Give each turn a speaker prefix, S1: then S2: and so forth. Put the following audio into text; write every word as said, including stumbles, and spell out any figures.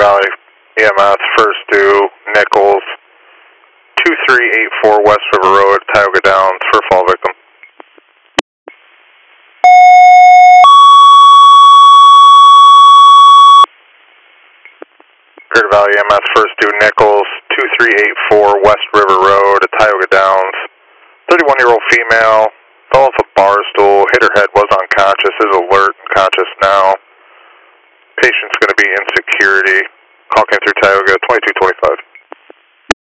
S1: Valley E M S, first due, Nichols, two three eight four West River Road, Tioga Downs, for fall victim. Greater Valley E M S, first due, Nichols, two three eight four West River Road, Tioga Downs, thirty-one-year-old female, fell off a bar stool, hit her head, was unconscious, is alert and conscious now. Patient's going to be in security. Call came through Tioga, twenty-two twenty-five.